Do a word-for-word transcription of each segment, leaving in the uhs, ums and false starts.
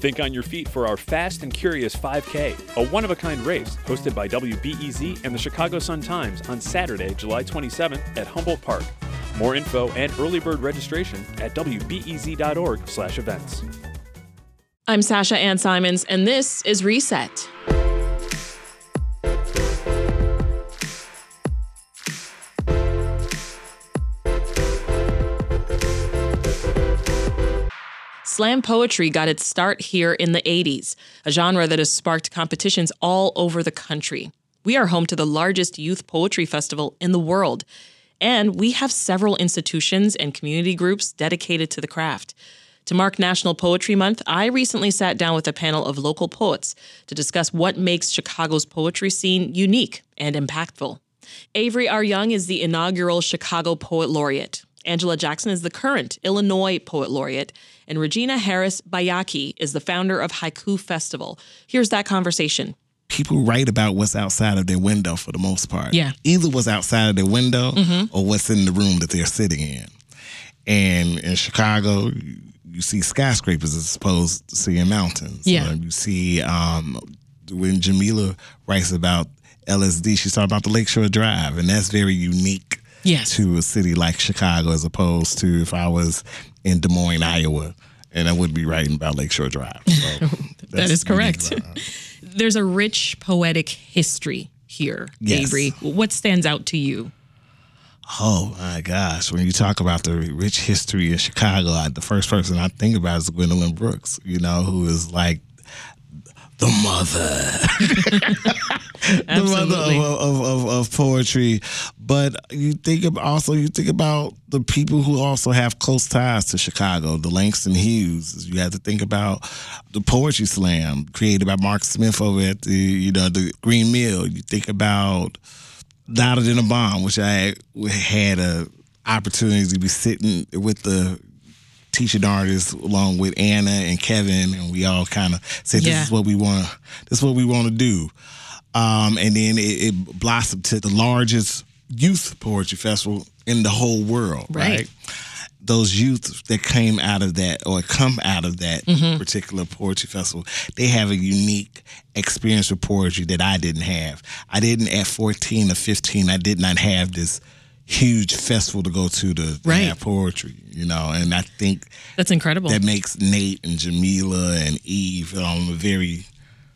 Think on your feet for our Fast and Curious five K, a one-of-a-kind race hosted by W B E Z and the Chicago Sun-Times on Saturday, July twenty-seventh at Humboldt Park. More info and early bird registration at W B E Z dot org slash events. I'm Sasha Ann Simons, and this is Reset. Slam poetry got its start here in the eighties, a genre that has sparked competitions all over the country. We are home to the largest youth poetry festival in the world, and we have several institutions and community groups dedicated to the craft. To mark National Poetry Month, I recently sat down with a panel of local poets to discuss what makes Chicago's poetry scene unique and impactful. Avery R. Young is the inaugural Chicago Poet Laureate. Angela Jackson is the current Illinois Poet Laureate, and Regina Harris Bayaki is the founder of Haiku Festival. Here's that conversation. People write about what's outside of their window for the most part. Yeah. Either what's outside of their window mm-hmm. or what's in the room that they're sitting in. And in Chicago, you see skyscrapers as opposed to seeing mountains. Yeah. Uh, you see um, when Jamila writes about L S D, she's talking about the Lakeshore Drive, and that's very unique. Yes. To a city like Chicago, as opposed to if I was in Des Moines, Iowa, and I would be writing about Lakeshore Drive. So that is correct. There's a rich poetic history here, yes. Avery. What stands out to you? Oh, my gosh. When you talk about the rich history of Chicago, I, the first person I think about is Gwendolyn Brooks, you know, who is like the mother. The mother of, of, of, of poetry. But you think of also you think about the people who also have close ties to Chicago, the Langston Hughes. You have to think about the Poetry Slam created by Mark Smith over at the you know the Green Mill. You think about Louder Than a Bomb, which I had a opportunity to be sitting with the teaching artists along with Anna and Kevin, and we all kind of said, "This yeah. is what we want. This is what we want to do." Um, and then it, it blossomed to the largest youth poetry festival in the whole world. Right. right? Those youth that came out of that or come out of that mm-hmm. particular poetry festival, they have a unique experience with poetry that I didn't have. I didn't at fourteen or fifteen. I did not have this huge festival to go to to, to right. have poetry, you know, and I think that's incredible. That makes Nate and Jamila and Eve um, a very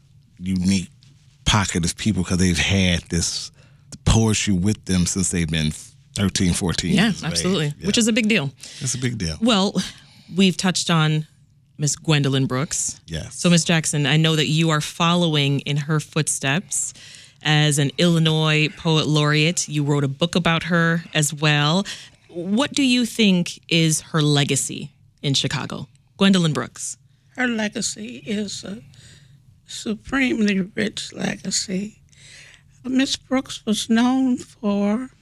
unique pocket of people because they've had this poetry with them since they've been thirteen, fourteen. Yeah, years absolutely, age. Yeah. Which is a big deal. It's a big deal. Well, we've touched on Miss Gwendolyn Brooks. Yes. So, Miss Jackson, I know that you are following in her footsteps as an Illinois Poet Laureate. You wrote a book about her as well. What do you think is her legacy in Chicago? Gwendolyn Brooks. Her legacy is a supremely rich legacy. Miss Brooks was known for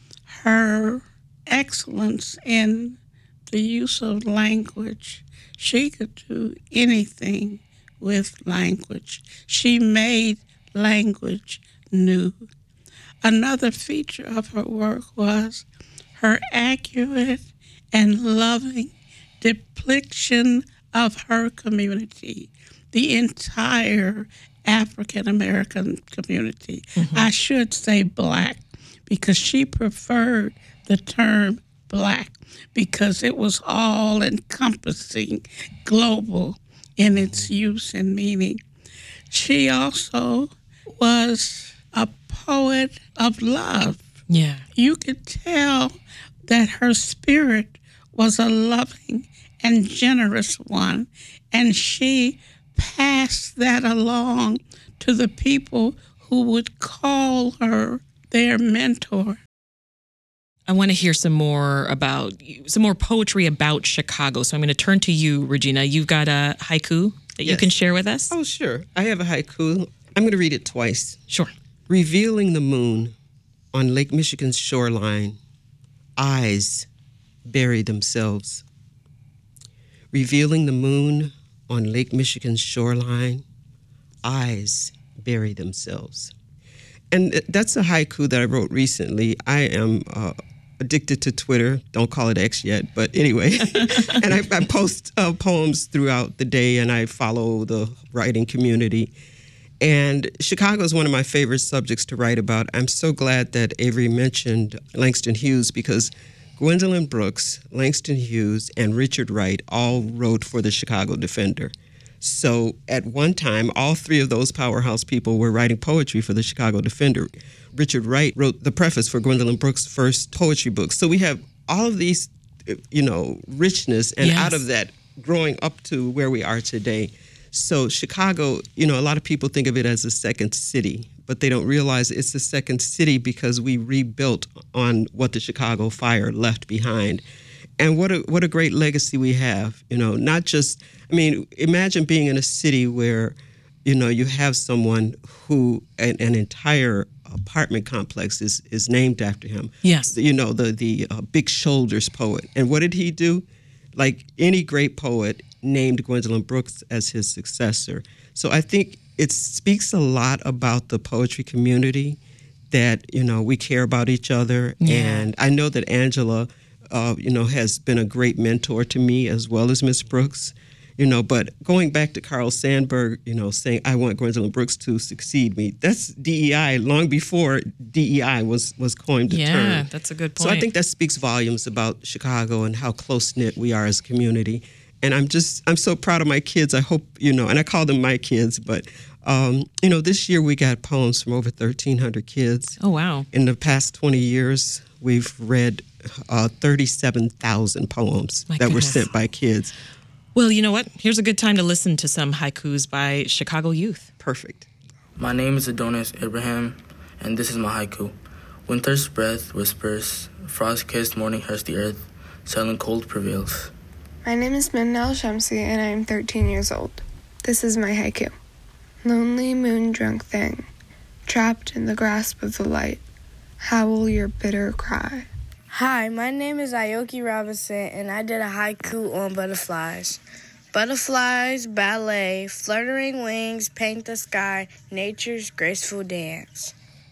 her excellence in the use of language. She could do anything with language. She made language new. Another feature of her work was her accurate and loving depiction of her community, the entire African-American community. Mm-hmm. I should say black, because she preferred the term black because it was all-encompassing, global in its use and meaning. She also was a poet of love. Yeah. You could tell that her spirit was a loving and generous one, and she passed that along to the people who would call her their mentor. I want to hear some more about, some more poetry about Chicago. So I'm going to turn to you, Regina. You've got a haiku that Yes. you can share with us? Oh, sure. I have a haiku. I'm going to read it twice. Sure. Revealing the moon on Lake Michigan's shoreline, eyes bury themselves. Revealing the moon on Lake Michigan's shoreline, eyes bury themselves. And that's a haiku that I wrote recently. I am uh, addicted to Twitter. Don't call it X yet, but anyway. And I, I post uh, poems throughout the day, and I follow the writing community. And Chicago is one of my favorite subjects to write about. I'm so glad that Avery mentioned Langston Hughes, because Gwendolyn Brooks, Langston Hughes, and Richard Wright all wrote for the Chicago Defender. So at one time, all three of those powerhouse people were writing poetry for the Chicago Defender. Richard Wright wrote the preface for Gwendolyn Brooks' first poetry book. So we have all of these, you know, richness, and Yes. out of that, growing up to where we are today. So Chicago, you know, a lot of people think of it as a second city, but they don't realize it's the second city because we rebuilt on what the Chicago fire left behind. And what a what a great legacy we have, you know, not just, I mean, imagine being in a city where, you know, you have someone who, an, an entire apartment complex is, is named after him. Yes. You know, the, the uh, Big Shoulders poet. And what did he do? Like any great poet, named Gwendolyn Brooks as his successor. So I think it speaks a lot about the poetry community, that, you know, we care about each other. Yeah. And I know that Angela, uh, you know, has been a great mentor to me, as well as Miss Brooks. You know, but going back to Carl Sandburg, you know, saying, I want Gwendolyn Brooks to succeed me, that's D E I long before D E I was, was coined the Yeah, term. that's a good point. So I think that speaks volumes about Chicago and how close-knit we are as a community. And I'm just, I'm so proud of my kids. I hope, you know, and I call them my kids, but, um, you know, this year we got poems from over thirteen hundred kids. Oh, wow. In the past twenty years, we've read uh, thirty-seven thousand poems My that were goodness. sent by kids. Well, you know what? Here's a good time to listen to some haikus by Chicago youth. Perfect. My name is Adonis Abraham, and this is my haiku. Winter's breath whispers, frost-kissed morning hurts the earth, silent cold prevails. My name is Minna Al-Shamsi, and I am thirteen years old. This is my haiku. Lonely moon-drunk thing, trapped in the grasp of the light, howl your bitter cry. Hi, my name is Aoki Robinson, and I did a haiku on butterflies. Butterflies, ballet, fluttering wings paint the sky, nature's graceful dance.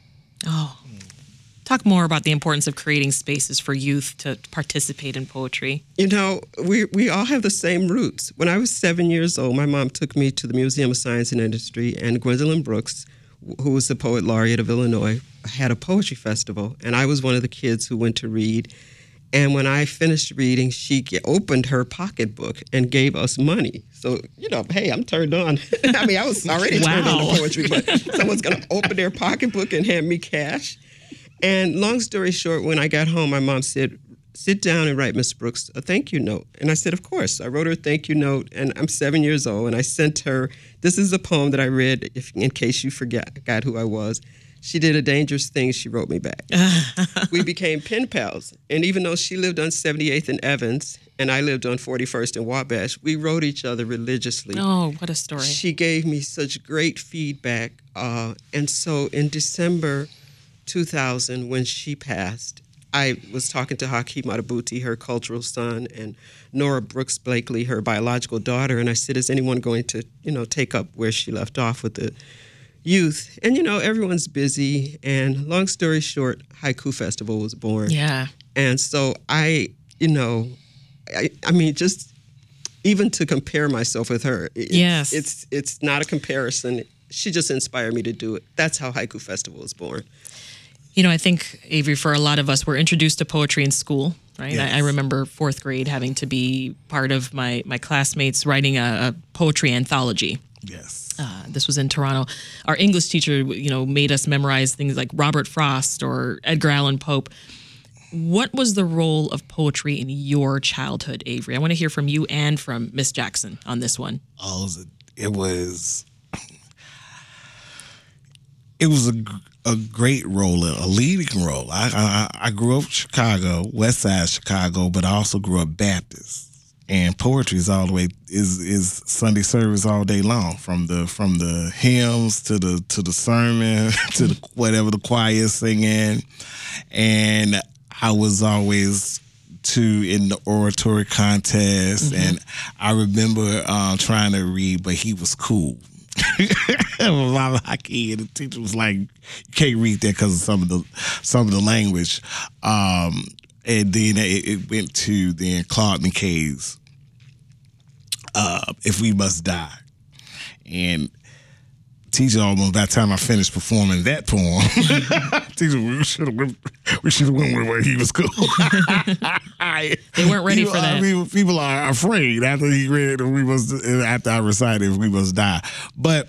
Oh, talk more about the importance of creating spaces for youth to participate in poetry. You know, we we all have the same roots. When I was seven years old, my mom took me to the Museum of Science and Industry, and Gwendolyn Brooks, who was the poet laureate of Illinois, had a poetry festival, and I was one of the kids who went to read. And when I finished reading, she opened her pocketbook and gave us money. So, you know, hey, I'm turned on. I mean, I was already turned on Wow. to poetry, but someone's going to open their pocketbook and hand me cash. And long story short, when I got home, my mom said, sit down and write Miss Brooks a thank you note. And I said, of course. I wrote her a thank you note, and I'm seven years old, and I sent her, this is a poem that I read, if, in case you forgot, forgot who I was. She did a dangerous thing, she wrote me back. We became pen pals. And even though she lived on seventy-eighth and Evans, and I lived on forty-first and Wabash, we wrote each other religiously. Oh, what a story. She gave me such great feedback. Uh, and so in December two thousand, when she passed, I was talking to Hakeem Adabuti, her cultural son, and Nora Brooks Blakely, her biological daughter. And I said, is anyone going to, you know, take up where she left off with the youth? And, you know, everyone's busy. And long story short, Haiku Festival was born. Yeah. And so I, you know, I, I mean, just even to compare myself with her, it's, Yes. it's it's not a comparison. She just inspired me to do it. That's how Haiku Festival was born. You know, I think, Avery, for a lot of us, we're introduced to poetry in school, right? Yes. I, I remember fourth grade having to be part of my, my classmates writing a, a poetry anthology. Yes. Uh, this was in Toronto. Our English teacher, you know, made us memorize things like Robert Frost or Edgar Allan Poe. What was the role of poetry in your childhood, Avery? I want to hear from you and from Miss Jackson on this one. Oh, it was, it was, it was a, a great role, a leading role. I, I I grew up in Chicago, West Side Chicago, but I also grew up Baptist. And poetry is all the way is is Sunday service all day long, from the from the hymns to the to the sermon to the whatever the choir is singing, and I was always to in the oratory contest, mm-hmm. and I remember um, trying to read, but he was cool. Mama Haki, and the teacher was like, "You can't read that because of some of the some of the language." Um, and then it, it went to then Claude McKay's uh, If We Must Die. And teacher, almost by the time I finished performing that poem, teacher, we should have went, we should have went with where he was cool. They weren't ready people, for that. I mean, people are afraid after he read If We Must, after I recited If We Must Die. But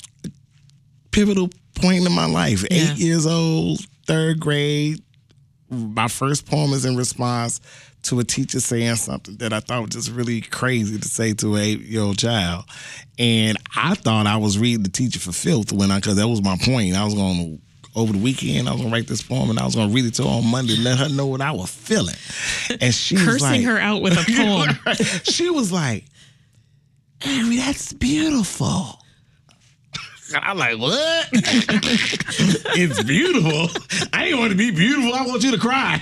pivotal point in my life, Yeah. eight years old, third grade. My first poem is in response to a teacher saying something that I thought was just really crazy to say to an eight-year-old child. And I thought I was reading the teacher for filth when I, because that was my point. I was going to, over the weekend, I was going to write this poem and I was going to read it to her on Monday and let her know what I was feeling. And she was Cursing like, her out with a poem. she was like, Avery, that's beautiful. I'm like, what? It's beautiful. I ain't want to be beautiful. I want you to cry.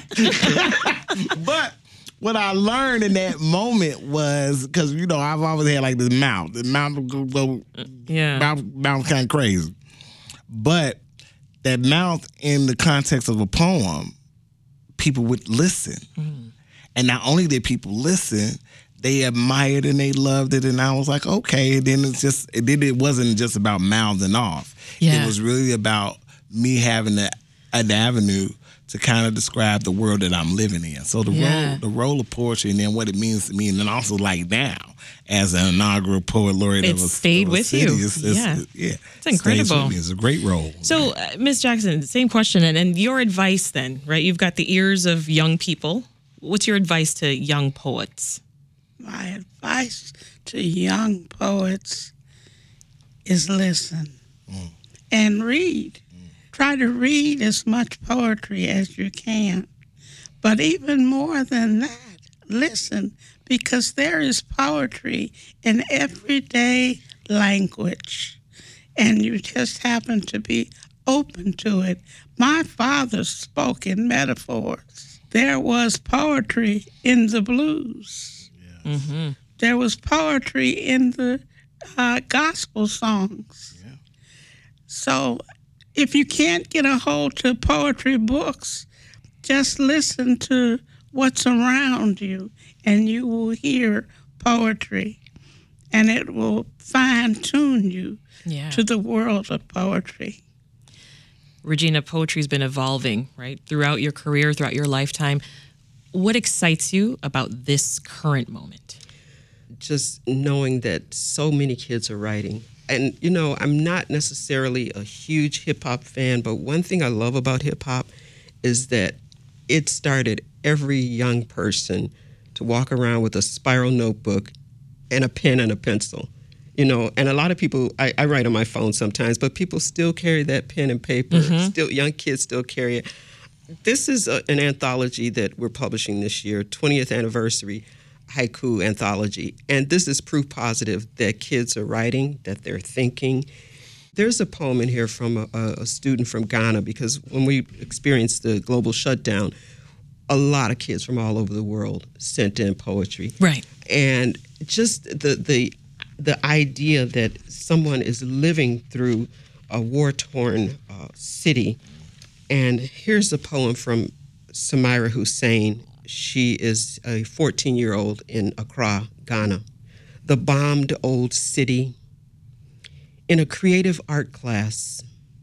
But what I learned in that moment was, because, you know, I've always had like this mouth. The mouth would go, go Yeah. mouth, mouth kind of crazy. But that mouth in the context of a poem, people would listen. Mm. And not only did people listen, they admired and they loved it, and I was like, okay. And then it's just, and then it wasn't just about mouthing off. Yeah. It was really about me having a, an avenue to kind of describe the world that I'm living in. So the Yeah. role, the role of poetry, and then what it means to me, and then also like now as an inaugural poet laureate It's of a, stayed of a with city, you. It's, it's, Yeah. it, yeah, It's incredible. Stays with me. It's a great role. So, uh, Miz Jackson, same question, and, and your advice then, right? You've got the ears of young people. What's your advice to young poets? My advice to young poets is listen mm. and read. Mm. Try to read as much poetry as you can. But even more than that, listen, because there is poetry in everyday language, and you just happen to be open to it. My father spoke in metaphors. There was poetry in the blues. Mm-hmm. There was poetry in the uh, gospel songs. Yeah. So if you can't get a hold to poetry books, just listen to what's around you and you will hear poetry, and it will fine-tune you yeah. to the world of poetry. Regina, poetry's been evolving, right, throughout your career, throughout your lifetime. What excites you about this current moment? Just knowing that so many kids are writing. And, you know, I'm not necessarily a huge hip-hop fan, but one thing I love about hip-hop is that it started every young person to walk around with a spiral notebook and a pen and a pencil. You know, and a lot of people, I, I write on my phone sometimes, but people still carry that pen and paper. Mm-hmm. Still, young kids still carry it. This is a, an anthology that we're publishing this year, twentieth anniversary haiku anthology. And this is proof positive that kids are writing, that they're thinking. There's a poem in here from a, a student from Ghana, because when we experienced the global shutdown, a lot of kids from all over the world sent in poetry. Right. And just the the the idea that someone is living through a war-torn uh, city. And here's a poem from Samira Hussein. She is a fourteen-year-old in Accra, Ghana. The bombed old city. In a creative art class,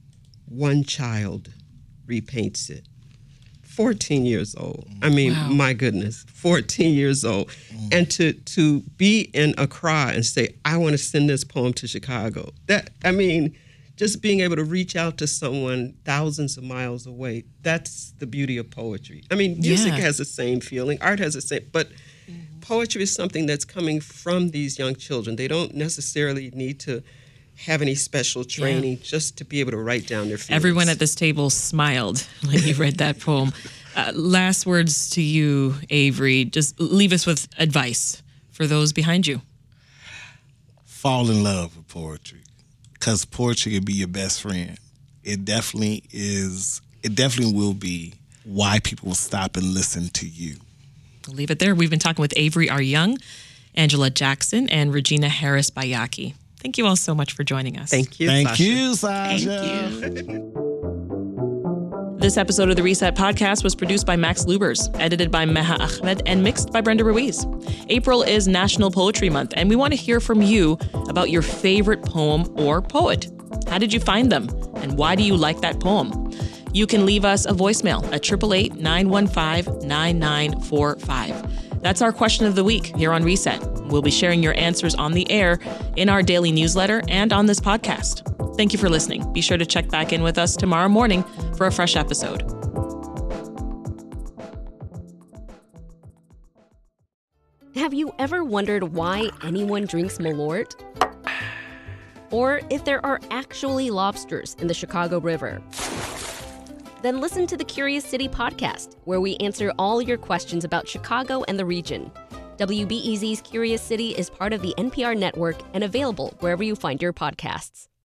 one child repaints it. fourteen years old. I mean, wow. My goodness, fourteen years old. Mm. And to to be in Accra and say, I want to send this poem to Chicago. That, I mean, just being able to reach out to someone thousands of miles away, that's the beauty of poetry. I mean, music yeah. has the same feeling, art has the same, but mm-hmm. poetry is something that's coming from these young children. They don't necessarily need to have any special training yeah. just to be able to write down their feelings. Everyone at this table smiled when you read that poem. Uh, last words to you, Avery. Just leave us with advice for those behind you. Fall in love with poetry, because poetry can be your best friend. It definitely is. It definitely will be why people will stop and listen to you. We'll leave it there. We've been talking with Avery R. Young, Angela Jackson, and Regina Harris Bayaki. Thank you all so much for joining us. Thank you, Thank Sasha. you, Sasha. Thank you. This episode of the Reset Podcast was produced by Max Lubers, edited by Meha Ahmed, and mixed by Brenda Ruiz. April is National Poetry Month, and we want to hear from you about your favorite poem or poet. How did you find them, and why do you like that poem? You can leave us a voicemail at eight eight eight, nine one five, nine nine four five. That's our question of the week here on Reset. We'll be sharing your answers on the air in our daily newsletter and on this podcast. Thank you for listening. Be sure to check back in with us tomorrow morning for a fresh episode. Have you ever wondered why anyone drinks Malort? Or if there are actually lobsters in the Chicago River? Then listen to the Curious City podcast, where we answer all your questions about Chicago and the region. W B E Z's Curious City is part of the N P R network and available wherever you find your podcasts.